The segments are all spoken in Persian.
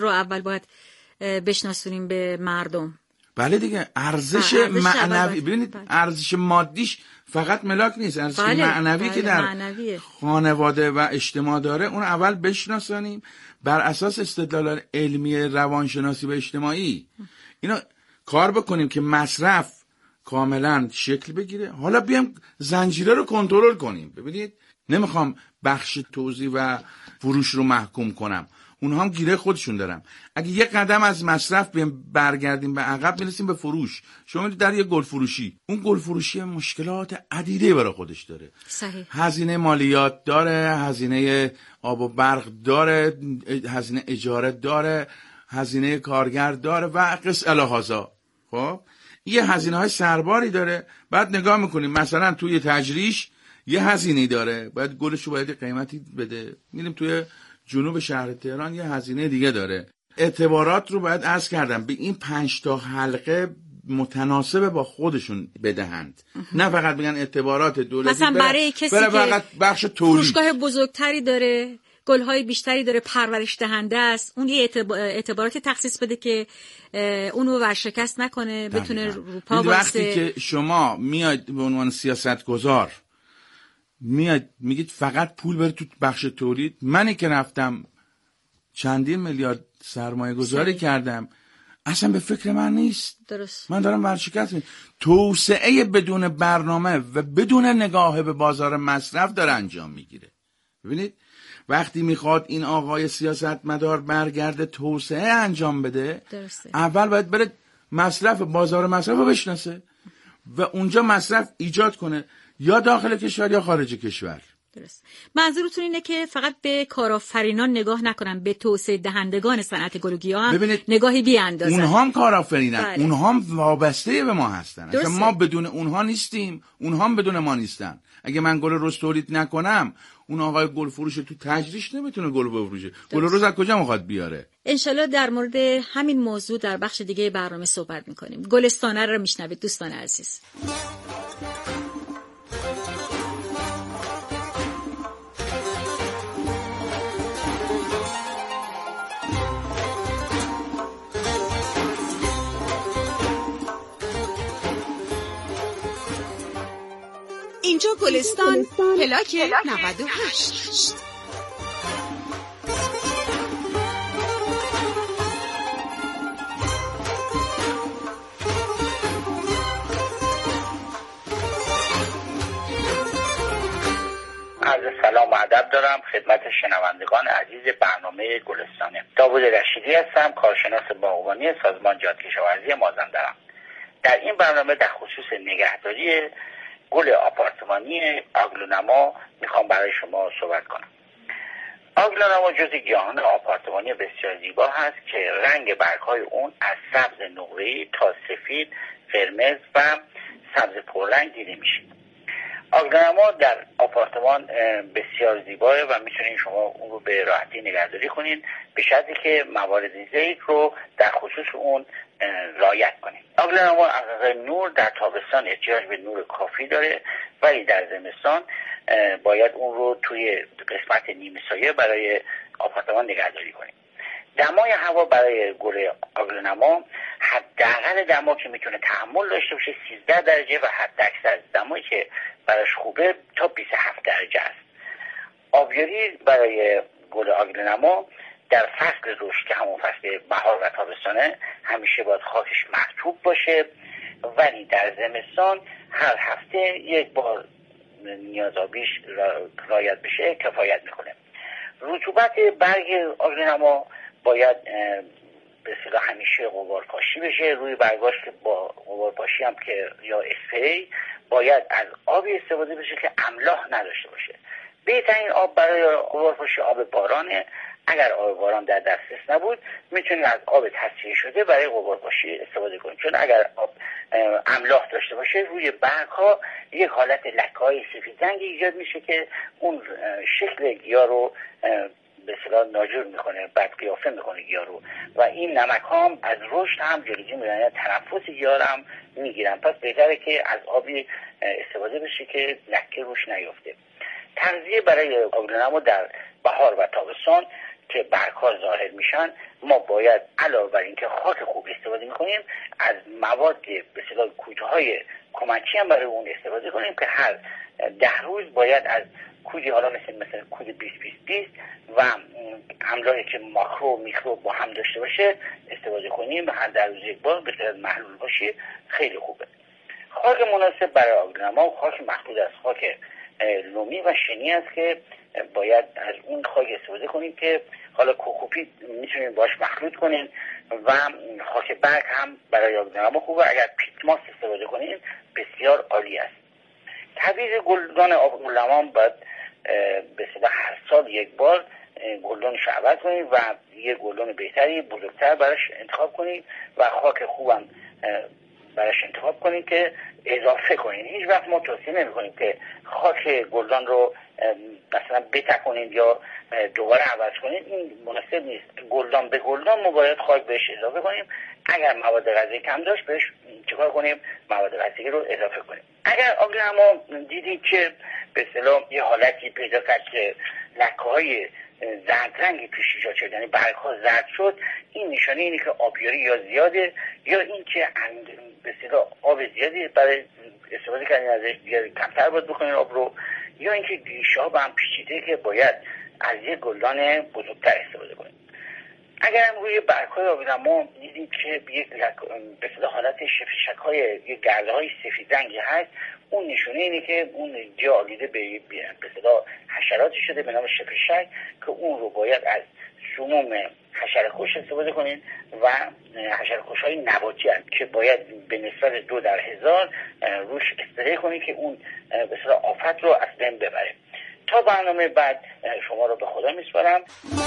رو اول باید بشناسونیم به مردم. بله دیگه، ارزش معنوی. ببینید ارزش مادیش فقط ملاک نیست، ارزش معنوی که در خانواده و اجتماع داره اون اول بشناسانیم بر اساس استدلال علمی روانشناسی و اجتماعی اینو کار بکنیم که مصرف کاملا شکل بگیره. حالا بیام زنجیره رو کنترل کنیم. ببینید نمیخوام بخش توزیع و فروش رو محکوم کنم، اونها هم گیره خودشون دارن. اگه یه قدم از مصرف برگردیم به عقب میرسیم به فروش. شما میدونید در یه گل فروشی، اون گل فروشی مشکلات عدیده برای خودش داره. صحیح. هزینه مالیات داره، هزینه آب و برق داره، هزینه اجاره داره، هزینه کارگر داره و قص الهازا. خب یه هزینه های سرباری داره. بعد نگاه میکنیم مثلا توی تجریش یه هزینه داره، باید گلشو باید قیمتی بده. میریم توی جنوب شهر تهران یه هزینه دیگه داره. اعتبارات رو باید عرض کردم به این 5 تا حلقه متناسب با خودشون بدهند، نه فقط بگن اعتبارات دولتی. مثلا برای کسی که فقط بخش تولید فروشگاه بزرگتری داره، گل‌های بیشتری داره، پرورش دهنده است، اون یه اعتباراتی تخصیص بده که اونو ورشکست نکنه، بتونه رو پا وایسه. وقتی که شما میاد به عنوان سیاستگزار میاد میگید فقط پول بره تو بخش تولید، منی که رفتم چندین میلیارد سرمایه گذاری کردم اصلا به فکر من نیست. درست. من دارم ورشکست میکنم. توسعه بدون برنامه و بدون نگاه به بازار مصرف داره انجام میگیره. ببینید وقتی میخواد این آقای سیاستمدار برگرده توسعه انجام بده، درسته. اول باید بره مصرف، بازار مصرف رو بشناسه و اونجا مصرف ایجاد کنه، یا داخل کشور یا خارج کشور. درست. منظورتون اینه که فقط به کارآفرینان نگاه نکنن، به توسعه دهندگان صنعت گل و گیاه هم نگاهی بیاندازن. اونها هم کارآفرینن، اونها هم وابسته به ما هستن. اصلا ما بدون اونها نیستیم، اونها هم بدون ما نیستن. اگه من گل رز تولید نکنم، اون آقای گل فروش تو تجریش نمیتونه گل بفروشه. گل رز از کجا میخواد بیاره؟ انشالله در مورد همین موضوع در بخش دیگه برنامه صحبت میکنیم. گلستانه رو میشنوید دوستان عزیز. اینجا گلستان پلاک 98. عرض سلام و ادب دارم خدمت شنوندگان عزیز برنامه گلستانه. داوود رشیدی هستم، کارشناس باغبانی سازمان جادکشاورزی مازندران. در این برنامه در خصوص نگهداری گل آپارتمانی آگلونما میخوام برای شما صحبت کنم. آگلونما جزء گیاهان آپارتمانی بسیار زیبا هست که رنگ برگ‌های اون از سبز نقره‌ای تا سفید، قرمز و سبز پررنگ دیده میشه. آگلونما در آپارتمان بسیار زیباه و میتونین شما اون رو به راحتی نگهداری کنین به شرطی که موارد زیست رو در خصوص اون رعایت کنین. آگلونما از نظر نور در تابستان احتیاج به نور کافی داره، ولی در زمستان باید اون رو توی قسمت نیمه سایه برای آپارتمان نگهداری کنین. دمای هوا برای گل آگلونما حداقل دما که میتونه تحمل داشته باشه 13 درجه و حداکثر دمایی که براش خوبه تا 27 درجه است. آبیاری برای گل آگلونما در فصل رشد که همون فصل بهار و تابستانه همیشه باید خاکش مرطوب باشه، ولی در زمستان هر هفته یک بار نیاز آبیش رعایت بشه کفایت میکنه. رطوبت برگ آگلونما باید به اصطلاح همیشه غبارپاشی بشه روی برگاش، که با غبارپاشی هم که یا اسپری باید از آبی استفاده بشه که املاح نداشته باشه. بهترین آب برای غبارپاشی آب بارانه. اگر آب باران در دسترس نبود میتونید از آب تصفیه شده برای غبارپاشی استفاده کنید، چون اگر آب املاح داشته باشه روی برگ‌ها یک حالت لکه‌های سفید رنگی ایجاد میشه که اون شکل گیاه رو به اصطلاح ناجور میکنه، بد قیافه میکنه گیاه رو، و این نمک هم از رشد هم جلوگیری میکنه، تنفس گیاه هم میگیرن. پس بهتره که از آبی استفاده بشه که لکه روش نیفته. تغذیه برای آگلونما در بهار و تابستان که برگ‌ها ظاهر میشن، ما باید علاوه بر اینکه خاک خوب استفاده میکنیم، از مواد به اصطلاح کودهای کمکی هم برای اون استفاده کنیم که هر 10 روز باید از کودی حالا مثل کود 20-20-20 و املاحی که ماکرو و میکرو با هم داشته باشه استفاده کنیم و هر 10 روز یک بار به صورت محلول باشه، خیلی خوبه. خاک مناسب برای آبگونما و خاک مخلوط از خاک لومی و شنی است که باید از اون خاک استفاده کنیم که حالا کوکوپیت میتونیم باش مخلوط کنیم و خاک برگ هم برای آبگونما خوبه. اگر پیت ماس استفاده کنیم بسیار عالی است. تعویض گلدان آبگونما باید به اصطلاح هر سال یک بار گلدانش رو عوض کنیم و یه گلدان بهتری بزرگتر براش انتخاب کنیم و خاک خوبم براش انتخاب کنیم که اضافه کنیم. هیچ وقت ما توصیه نمی کنیم که خاک گلدان رو مثلا بتکنیم یا دوباره عوض کنیم، این مناسب نیست. گلدان به گلدان ما باید خاک بهش اضافه کنیم. اگر مواد غذایی کم داشت بهش چیکار کنیم؟ مواد غذایی رو اضافه کنیم. اگر ما دیدیم که به اصطلاح یه حالتی پیدا کرد که لکه‌های زرد رنگی پیش ایجاد شد، یعنی برگ‌ها زرد شد، این نشانه اینه که آبیاری یا زیاده یا اینکه به اصطلاح آب زیادی برای استفاده کردن ازش دیگه کمتر باید بکنین آب رو، یا اینکه ریشه‌ها به هم پیچیده که باید از یک گلدان بزرگتر استفاده کنیم. اگر هم روی برگ‌های آبگونما دیدیم که به اصطلاح حالت شک‌های یک گرده‌های سفید رنگی هست، اون نشونه اینه که اون جا آلوده به اصطلاح حشراتی شده به نام شپشک که اون رو باید از سموم حشره‌کش استفاده کنین و حشره‌کش‌های نباتی هست که باید به نسبت 2/1000 روش اسپری کنین که اون به اصطلاح آفت رو از بین ببره. تا برنامه بعد شما رو به خدا میسپارم.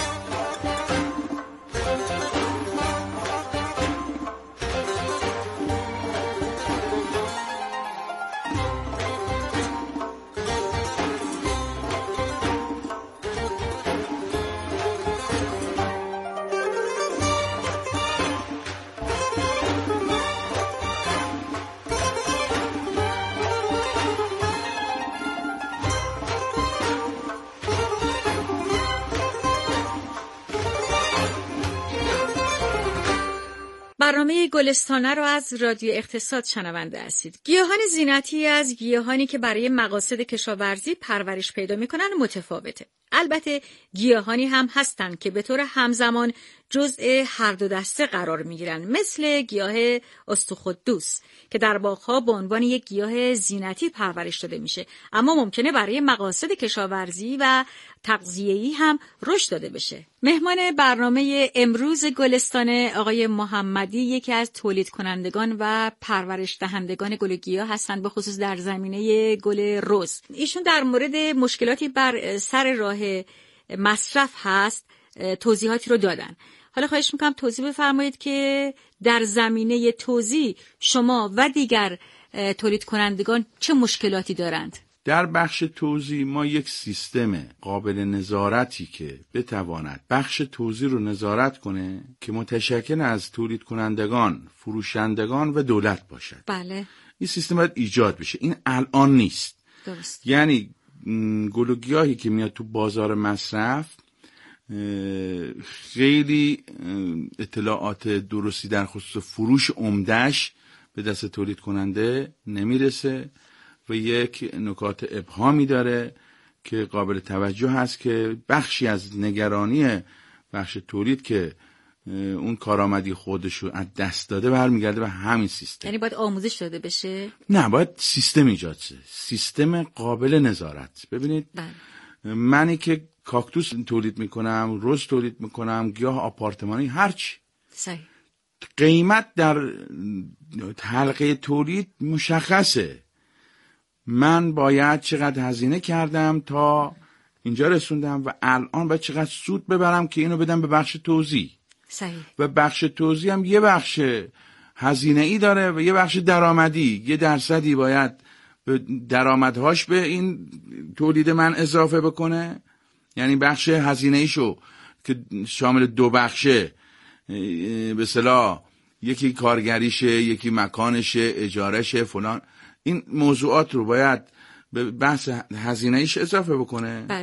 برنامه گلستانه رو از رادیو اقتصاد شنونده هستید. گیاهان زینتی از گیاهانی که برای مقاصد کشاورزی پرورش پیدا میکنن متفاوته. البته گیاهانی هم هستن که به طور همزمان جزء هر دو دسته قرار میگیرن، مثل گیاه استخدوس که در باغ‌ها به عنوان یک گیاه زینتی پرورش داده میشه، اما ممکنه برای مقاصد کشاورزی و تغذیه‌ای هم رشد داده بشه. مهمان برنامه امروز گلستان آقای محمدی یکی از تولید کنندگان و پرورش دهندگان گل گیاه هستند، به خصوص در زمینه گل رز. ایشون در مورد مشکلاتی بر سر راه مصرف هست توضیحاتی رو دادن. حالا خواهش میکنم توضیح بفرمایید که در زمینه توزیع شما و دیگر تولید کنندگان چه مشکلاتی دارند؟ در بخش توزیع ما یک سیستم قابل نظارتی که بتواند بخش توزیع رو نظارت کنه که متشکل از تولید کنندگان، فروشندگان و دولت باشد. بله. این سیستم باید ایجاد بشه. این الان نیست. درست. یعنی گل و گیاهی که میاد تو بازار مصرف خیلی اطلاعات درستی در خصوص فروش عمده‌اش به دست تولید کننده نمیرسه و یک نکات ابهامی داره که قابل توجه هست که بخشی از نگرانی بخش تولید که اون کارآمدی خودش رو از دست داده برمیگرده به همین سیستم. یعنی باید آموزش داده بشه؟ نه، باید سیستم ایجاد شه، سیستم قابل نظارت. ببینید منی که کاکتوس تولید میکنم، رز تولید میکنم، گیاه آپارتمانی، هرچی، صحیح، قیمت در حلقه تولید مشخصه. من باید چقدر هزینه کردم تا اینجا رسوندم و الان باید چقدر سود ببرم که اینو بدم به بخش توزیع. صحیح. و بخش توزیع هم یه بخش هزینه‌ای داره و یه بخش درآمدی. یه درصدی باید درآمدهاش به این تولید من اضافه بکنه، یعنی بخش هزینه‌ایشو که شامل دو بخشه، به اصطلاح یکی کارگریشه، یکی مکانشه، اجارشه، فلان، این موضوعات رو باید به بحث هزینه‌ایش اضافه بکنه. بله.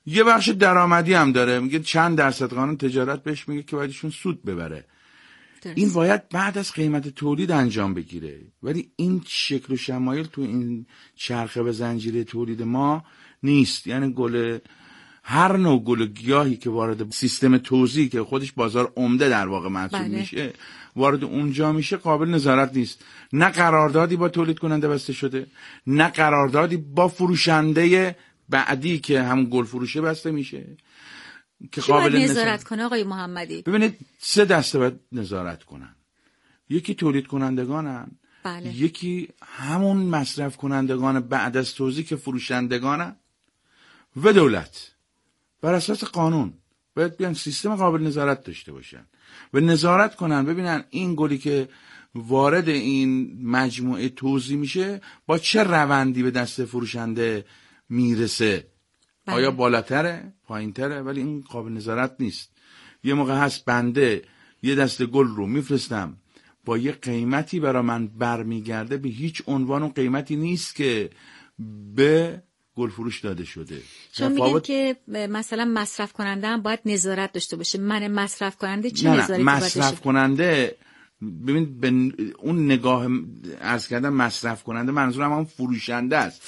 یه بخش درآمدی هم داره، میگه چند درصد قانون تجارت بهش میگه که بایدشون سود ببره. این باید بعد از قیمت تولید انجام بگیره، ولی این شکل و شمایل تو این چرخه به زنجیره تولید ما نیست. یعنی هر نوع گل گیاهی که وارد سیستم توزیع که خودش بازار عمده در واقع محسوب میشه، وارد اونجا میشه، قابل نظارت نیست. نه قراردادی با تولید کننده بسته شده، نه قراردادی با فروشنده بعدی که هم گل فروشه بسته میشه که قابل نظارت کنه. آقای محمدی ببینید 3 دسته باید نظارت کنن. یکی تولید کنندگانن، یکی همون مصرف کنندگان بعد از توزیع که فروشندگانن، و دولت. بر اساس قانون باید بیان سیستم قابل نظارت داشته باشن و نظارت کنن، ببینن این گلی که وارد این مجموعه توزیع میشه با چه روندی به دست فروشنده میرسه. آیا بالاتره، پایینتره؟ ولی این قابل نظارت نیست. یه موقع هست بنده یه دسته گل رو میفرستم با یه قیمتی برای من برمیگرده، به هیچ عنوان اون قیمتی نیست که به گل فروش داده شده. چون میگن که مثلا مصرف کننده هم باید نظارت داشته باشه. من مصرف کننده چه نظارتی باید داشته؟ مصرف کننده، ببین اون نگاه عرض کردم مصرف کننده، منظورم هم فروشنده است.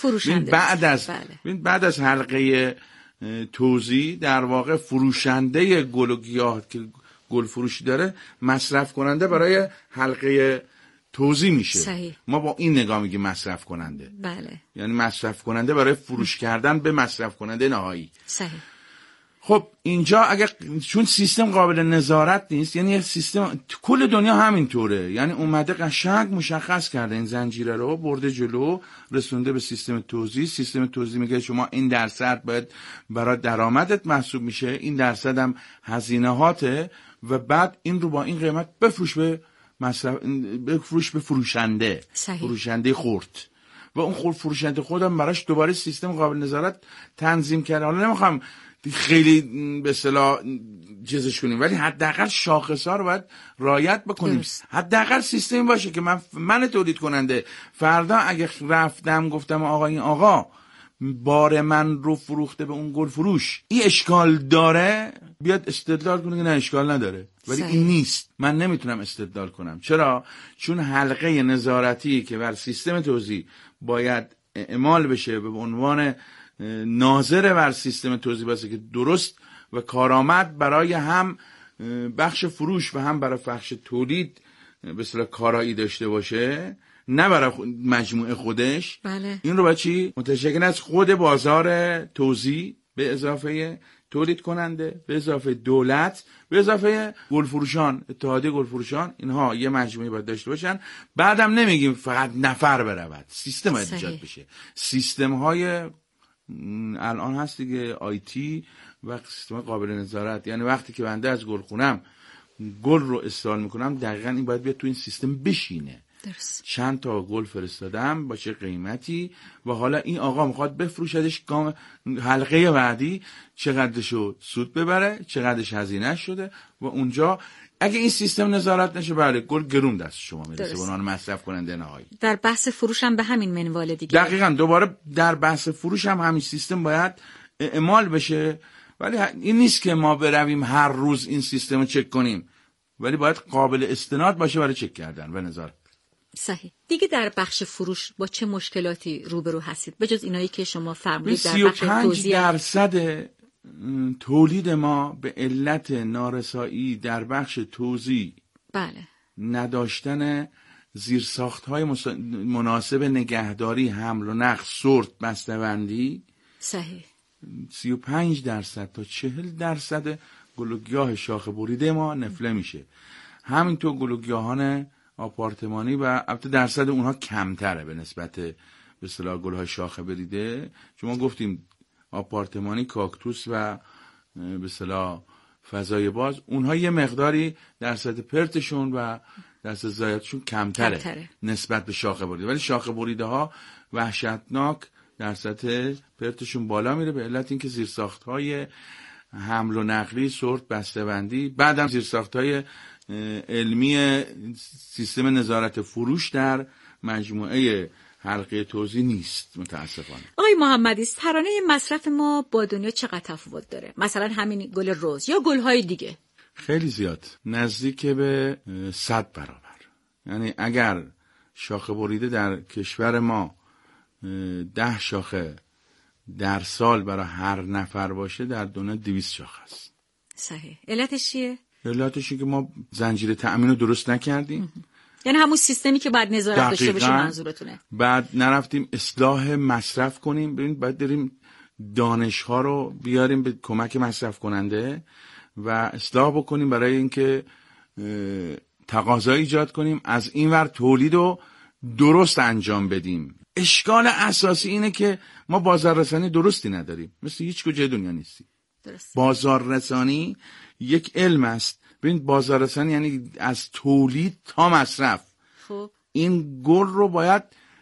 بعد از حلقه توزیع در واقع فروشنده گل و گیاه که گل فروشی داره، مصرف کننده برای حلقه توزیع میشه. صحیح. ما با این نگاه میگیم مصرف کننده. بله. یعنی مصرف کننده برای فروش کردن به مصرف کننده نهایی. صحیح. خب اینجا اگر چون سیستم قابل نظارت نیست، یعنی سیستم کل دنیا همینطوره، یعنی اومده قشنگ مشخص کرده این زنجیره رو، برده جلو، رسونده به سیستم توزیع. سیستم توزیع میگه شما این درصد باید برای درآمدت محسوب میشه، این درصد هم هزینه‌هاته، و بعد این رو با این قیمت بفروش به فروشنده. صحیح. فروشنده خرد، و اون فروشنده خودم براش دوباره سیستم قابل نظارت تنظیم کرده. حالا نمیخوام خیلی به اصطلاح چیزش کنیم، ولی حداقل شاخص‌ها رو باید رعایت بکنیم. حداقل سیستمی باشه که من تولید کننده فردا اگه رفتم گفتم آقا بار من رو فروخته به اون گل فروش، این اشکال داره، بیاد استدلال کنه که نه اشکال نداره. ولی این نیست. من نمیتونم استدلال کنم. چرا؟ چون حلقه نظارتی که بر سیستم توزیع باید اعمال بشه به عنوان ناظر بر سیستم توزیع باشه که درست و کارآمد برای هم بخش فروش و هم برای بخش تولید به اصطلاح کارایی داشته باشه، نه برای مجموعه خودش. بله. این رو باید چی؟ متشکل از خود بازار توزیع به اضافه تولید کننده، به اضافه دولت، به اضافه گلفروشان، اتحادیه گلفروشان، اینها یه مجموعه باید داشته باشن. بعدم نمیگیم فقط نفر برود، سیستم باید ایجاد بشه. سیستم های الان هست دیگه، آیتی و سیستم قابل نظارت. یعنی وقتی که بنده از گلخونم گل رو استعمال میکنم، دقیقاً این باید بیاد تو این سیستم بشینه. درست. چند تا گل فرستادم با چه قیمتی، و حالا این آقا میخواد بفروشدش حلقه بعدی چقدرشو سود ببره، چقدرش هزینه شده، و اونجا اگه این سیستم نظارت نشه، بله گل گرون دست شما میرسه به عنوان مصرف کننده نهایی. در بحث فروش هم به همین منوال دیگه. دقیقاً دوباره در بحث فروش هم همین سیستم باید اعمال بشه. ولی این نیست که ما برویم هر روز این سیستم رو چک کنیم، ولی باید قابل استناد باشه برای چک کردن و نظارت. صحیح. دیگه در بخش فروش با چه مشکلاتی روبرو هستید بجز اینایی که شما فرمودید در بخش توزیع؟ 35% تولید ما به علت نارسایی در بخش توزیع، بله، نداشتن زیرساخت‌های مناسب نگهداری، حمل و نقل، سورت، بسته‌بندی. صحیح. 35% تا 40% گل و گیاه شاخه بریده ما نفله میشه. همینطور گل و گیاهان آپارتمانی و البته درصد اونها کمتره به نسبت به اصطلاح گل‌های شاخه بریده. شما گفتیم آپارتمانی، کاکتوس و به اصطلاح فضای باز، اونها یه مقداری درصد پرتشون و درصد ضایعاتشون کمتره نسبت به شاخه بریده، ولی شاخه بریده ها وحشتناک درصد پرتشون بالا میره به علت اینکه زیرساخت‌های حمل و نقلی، سورت، بسته‌بندی، بعدم زیرساخت‌های علمی سیستم نظارت فروش در مجموعه حلقه توزیع نیست متاسفانه. آقای محمدی، ترانه مصرف ما با دنیا چقدر تفاوت داره؟ مثلا همین گل رز یا گل‌های دیگه؟ خیلی زیاد، نزدیک به 100 برابر. یعنی اگر شاخه بریده در کشور ما 10 شاخه در سال برای هر نفر باشه، در دنیا 200 شاخه است. صحیح. علتش چیه؟ علتش که ما زنجیره تأمین رو درست نکردیم. یعنی همون سیستمی که بعد نظارت داشته باشه منظورتونه. بعد نرفتیم اصلاح مصرف کنیم. ببینید بعد داریم دانش‌ها رو بیاریم به کمک مصرف کننده و اصلاح بکنیم برای اینکه تقاضا ایجاد کنیم، از این ور تولید رو درست انجام بدیم. اشکال اساسی اینه که ما بازاررسانی درستی نداریم، مثل هیچ کجای دنیا نیستی. درست. بازاررسانی یک علم است. ببین بازاررسانی یعنی از تولید تا مصرف. خب این گل رو باید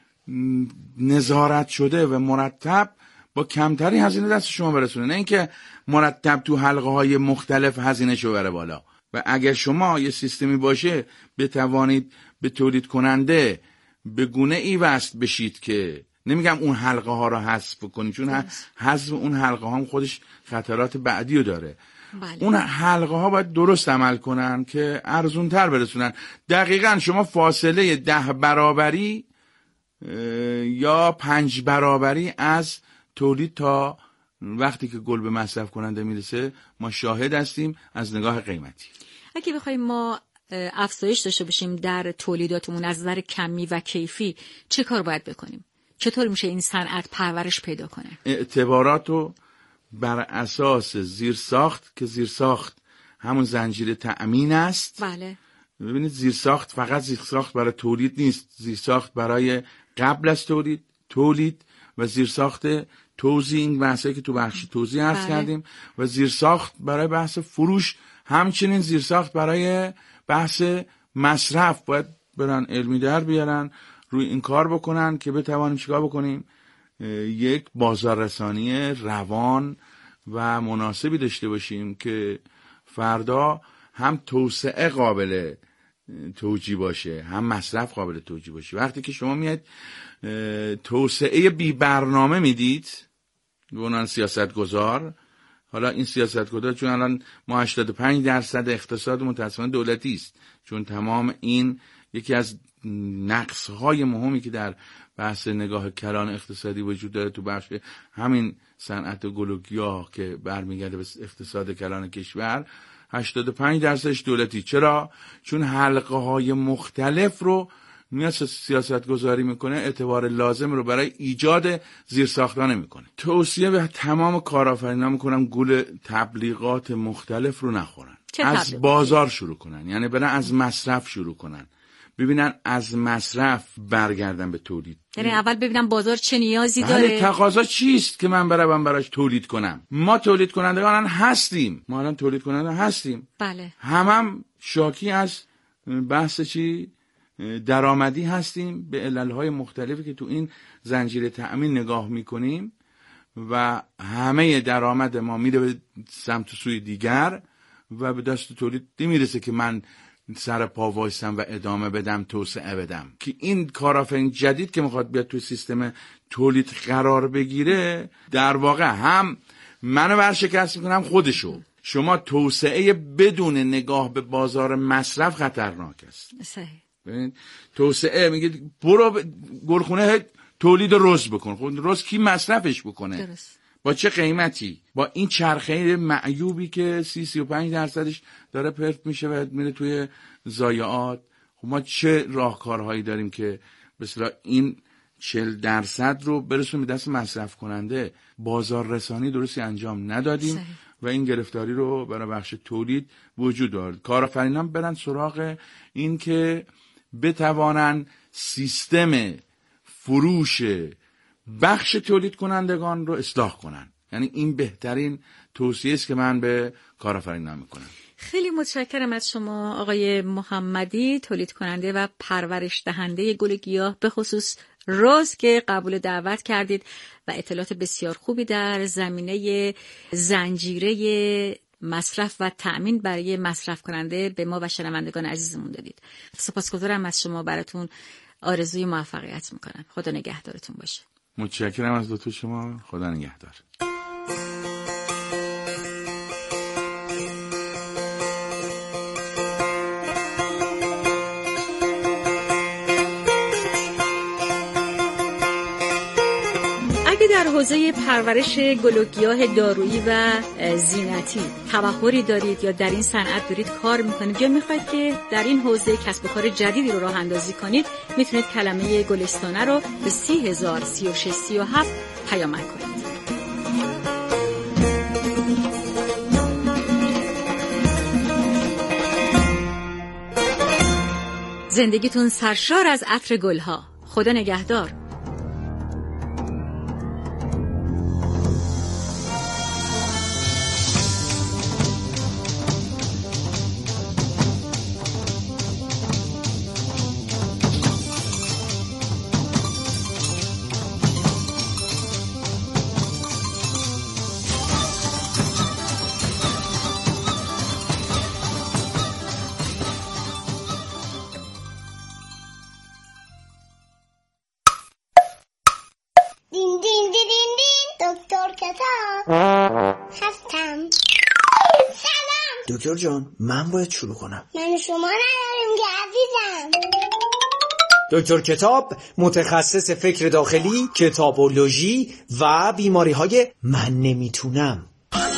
نظارت شده و مرتب با کمتری هزینه دست شما برسونه، نه اینکه مرتب تو حلقه های مختلف هزینه شو بره بالا. و اگر شما یه سیستمی باشه بتوانید به تولید کننده به گونه ای وصل بشید که نمیگم اون حلقه ها رو حذف کنید، چون حذف اون حلقه ها هم خودش خطرات بعدی رو داره. بله. اون حلقه ها باید درست عمل کنن که ارزون تر برسونن. دقیقاً شما فاصله 10 برابری یا 5 برابری از تولید تا وقتی که گل به مصرف کننده میرسه ما شاهد هستیم از نگاه قیمتی. اگه بخوایم ما افزایش داشته باشیم در تولیداتمون از نظر کمی و کیفی، چه کار باید بکنیم؟ چطور میشه این صنعت پرورش پیدا کنه؟ اعتباراتو بر اساس زیرساخت، که زیرساخت همون زنجیره تأمین است. بله. ببینید زیرساخت فقط زیرساخت برای تولید نیست، زیرساخت برای قبل از تولید و زیرساخت توزیع، این بحثایی که تو بخش توزیع عرض کردیم، و زیرساخت برای بحث فروش، همچنین زیرساخت برای بحث مصرف. باید برن علمی در بیارن روی این کار بکنن که بتوانیم چیکار بکنیم، یک بازاررسانی روان و مناسبی داشته باشیم که فردا هم توسعه قابل توجیه باشه هم مصرف قابل توجیه باشه. وقتی که شما میاد توسعه بی برنامه میدید به عنوان سیاستگزار، حالا این سیاستگزار چون الان ما 85% اقتصاد متأسفانه دولتی است، چون تمام این یکی از نقص‌های مهمی که در بحث نگاه کلان اقتصادی وجود داره تو بخش همین صنعت گل و گیاه که برمیگرده به اقتصاد کلان کشور، 85% دولتی. چرا؟ چون حلقه های مختلف رو میاد سیاست گذاری میکنه، اعتبار لازم رو برای ایجاد زیرساخت‌ها نمیکنه. توصیه به تمام کارآفرینان میکنم گول تبلیغات مختلف رو نخورن، از بازار شروع کنن، یعنی برن از مصرف شروع کنن، ببینن از مصرف برگردن به تولید. یعنی اول ببینن بازار چه نیازی داره، تقاضا چیست که من برم براش تولید کنم. ما تولید کنندگان هستیم، ما الان تولید کننده هستیم. بله. هم شاکی از بحث چی؟ درآمدی هستیم به عللهای مختلفی که تو این زنجیره تأمین نگاه میکنیم و همه درآمد ما میره به سمت سوی دیگر و به دست تولید نمیرسه که من سر پا وایسم و ادامه بدم، توسعه بدم. که این کارآفرین جدید که میخواد بیاد توی سیستم تولید قرار بگیره، در واقع هم منو ورشکست میکنم خودشو. شما توسعه بدون نگاه به بازار مصرف خطرناک است. صحیح. ببین توسعه میگه برو گلخونه تولید رز بکن. خب رز کی مصرفش بکنه؟ درست. با چه قیمتی؟ با این چرخه معیوبی که 30-35% داره پرت میشه و میره توی ضایعات. خب ما چه راهکارهایی داریم که به اصطلاح این 40% رو برسونیم به دست مصرف کننده؟ بازار رسانی درستی انجام ندادیم. صحیح. و این گرفتاری رو برای بخش تولید وجود داره. کارآفرینان برن سراغ این که بتوانن سیستم فروش بخش تولید کنندگان رو اصلاح کنن. یعنی این بهترین توصیه است که من به کارآفرینان میکنم. خیلی متشکرم از شما آقای محمدی، تولید کننده و پرورش دهنده گل گیاه، به خصوص رز که قبول دعوت کردید و اطلاعات بسیار خوبی در زمینه زنجیره مصرف و تأمین برای مصرف کننده به ما و شنوندگان عزیزمون دادید. سپاسگزارم از شما، براتون آرزوی موفقیت میکنن. خدا نگهدارتون باشه. متشکرم از دکتر شما. خدا نگهدار. در حوزه پرورش گل و گیاه دارویی و زینتی تبحری دارید یا در این صنعت دارید کار میکنید یا میخواید که در این حوزه کسب و کار جدیدی رو راه اندازی کنید، میتونید کلمه گلستانه رو به 30,03637 پیامک کنید. زندگیتون سرشار از عطر گلها. خدا نگهدار. دکتر جان، من باید شروع کنم. من شما نداریم که عزیزم. دکتر کتاب متخصص فکر داخلی، کتابولوژی و بیماری‌های من نمیتونم.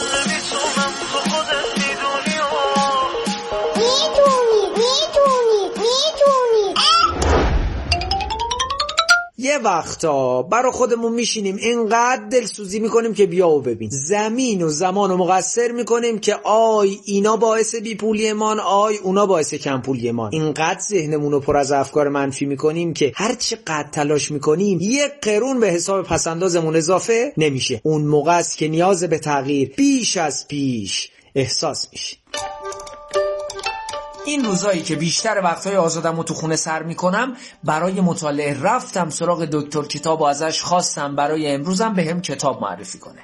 یه وقتا برا خودمون میشینیم اینقدر دلسوزی میکنیم که بیا و ببین، زمین و زمان رو مقصر میکنیم که آی اینا باعث بیپولی مان، آی اونا باعث کمپولی مان. اینقدر ذهنمون رو پر از افکار منفی میکنیم که هر چقدر تلاش میکنیم یک قرون به حساب پسندازمون اضافه نمیشه. اون موقع است که نیاز به تغییر بیش از پیش احساس میشه. این روزایی که بیشتر وقتهای آزادم رو تو خونه سر میکنم، برای مطالعه رفتم سراغ دکتر کتاب و ازش خواستم برای امروزم به هم کتاب معرفی کنه.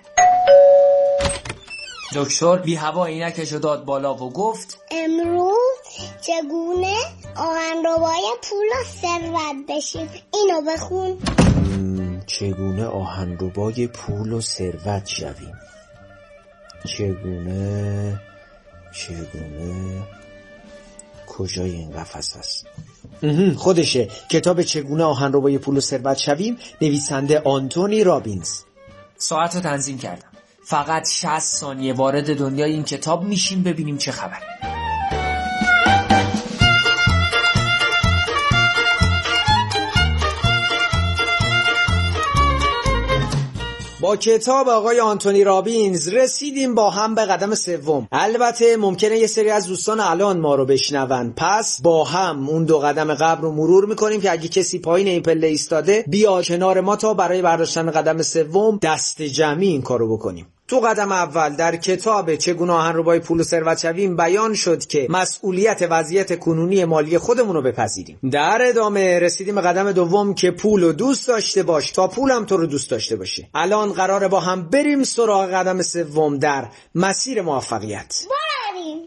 دکتر بی هوا عینکشو داد بالا و گفت امروز چگونه آهنربای پول و ثروت بشیم. اینو بخون. چگونه آهنربای پول و ثروت شویم. چگونه کجای این قفس است؟ خودشه، کتاب چگونه آهنربای پول و ثروت شویم، نویسنده آنتونی رابینز. ساعت رو تنظیم کردم، فقط 60 ثانیه وارد دنیای این کتاب میشیم، ببینیم چه خبر. با کتاب آقای آنتونی رابینز رسیدیم با هم به قدم سوم. البته ممکنه یه سری از دوستان الان ما رو بشنون، پس با هم اون 2 قدم قبل رو مرور میکنیم که اگه کسی پایین این پله ایستاده بیا کنار ما تا برای برداشتن قدم سوم دست جمعی این کارو بکنیم. تو قدم اول در کتاب چگونه آهنربای پول و ثروت شویم بیان شد که مسئولیت وضعیت کنونی مالی خودمون رو بپذیریم. در ادامه رسیدیم به قدم دوم که پول رو دوست داشته باش تا پولم تو رو دوست داشته باشه. الان قراره با هم بریم سراغ قدم سوم در مسیر موفقیت. بریم.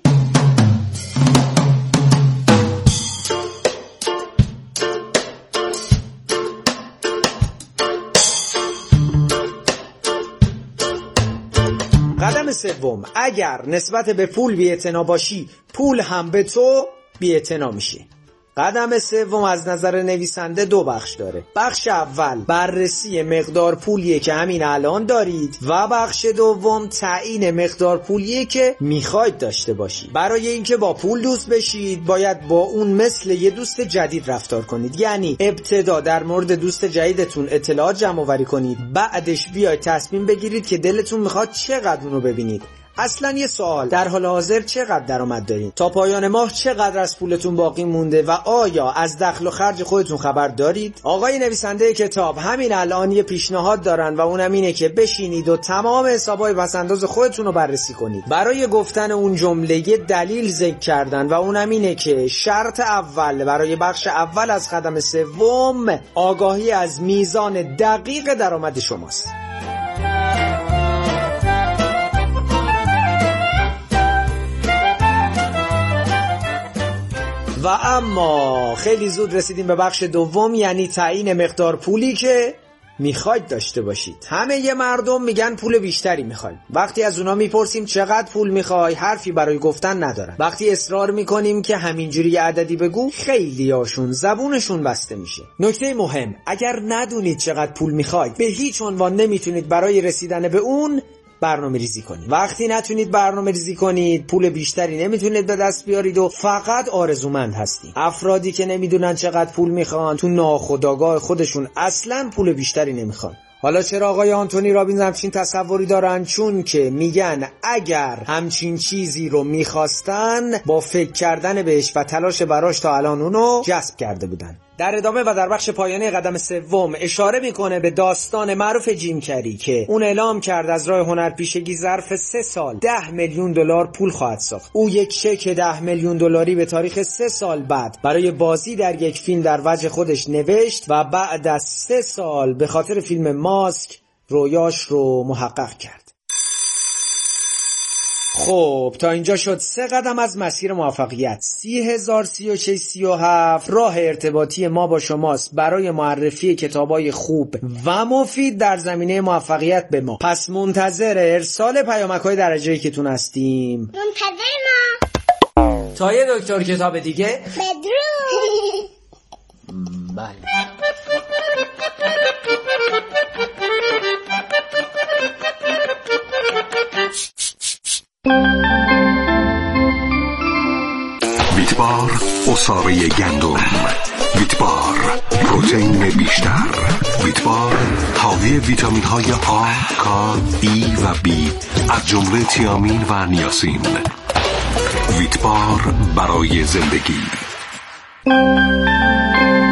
قدم سوم، اگر نسبت به پول بی‌اعتنا باشی، پول هم به تو بی‌اعتنا میشه. قدم سوم از نظر نویسنده 2 بخش داره. بخش اول بررسی مقدار پولیه که همین الان دارید و بخش دوم تعیین مقدار پولیه که میخواید داشته باشید. برای اینکه با پول دوست بشید باید با اون مثل یه دوست جدید رفتار کنید. یعنی ابتدا در مورد دوست جدیدتون اطلاعات جمع آوری کنید، بعدش بیاید تصمیم بگیرید که دلتون میخواد چقدر اونو ببینید. اصلا یه سوال، در حال حاضر چقدر درآمد دارین؟ تا پایان ماه چقدر از پولتون باقی مونده و آیا از دخل و خرج خودتون خبر دارید؟ آقای نویسنده کتاب همین الان یه پیشنهاد دارن و اونم اینه که بشینید و تمام حسابای پس‌انداز خودتون رو بررسی کنید. برای گفتن اون جمله یه دلیل ذکر کردن و اونم اینه که شرط اول برای بخش اول از قدم سوم آگاهی از میزان دقیق درآمد شماست. و اما خیلی زود رسیدیم به بخش دوم، یعنی تعیین مقدار پولی که میخواید داشته باشید. همه یه مردم میگن پول بیشتری میخوایم. وقتی از اونا میپرسیم چقدر پول میخوای، حرفی برای گفتن ندارن. وقتی اصرار میکنیم که همینجوری یه عددی بگو، خیلی هاشون زبونشون بسته میشه. نکته مهم، اگر ندونید چقدر پول میخواید، به هیچ عنوان نمیتونید برای رسیدن به اون برنامه ریزی کنید. وقتی نتونید برنامه ریزی کنید، پول بیشتری نمیتونید به دست بیارید و فقط آرزومند هستید. افرادی که نمیدونن چقدر پول میخوان، تو ناخودآگاه خودشون اصلا پول بیشتری نمیخوان. حالا چرا آقای آنتونی رابینز همچین تصوری دارن؟ چون که میگن اگر همچین چیزی رو میخواستن، با فکر کردن بهش و تلاش براش تا الان اونو جذب کرده بودن. در ادامه و در بخش پایانی قدم سوم اشاره میکنه به داستان معروف جیم کری که اون اعلام کرد از راه هنرپیشگی ظرف 3 سال 10 میلیون دلار پول خواهد ساخت. او یک چک 10 میلیون دلاری به تاریخ 3 سال بعد برای بازی در یک فیلم در وجه خودش نوشت و بعد از 3 سال به خاطر فیلم ماسک رویاش رو محقق کرد. خب تا اینجا شد 3 قدم از مسیر موفقیت. 30,036 راه ارتباطی ما با شماست برای معرفی کتابای خوب و مفید در زمینه موفقیت به ما. پس منتظر ارسال پیامک‌های درجه‌ای که تون هستیم. منتظر ما. تا یه دکتر کتاب دیگه. بدرود. بله. ویتبار عصاره گندم، ویتبار پروتئین بیشتر، ویتبار حاوی ویتامین های آ، کا، ای و بی از جمله تیامین و نیاسین. ویتبار برای زندگی.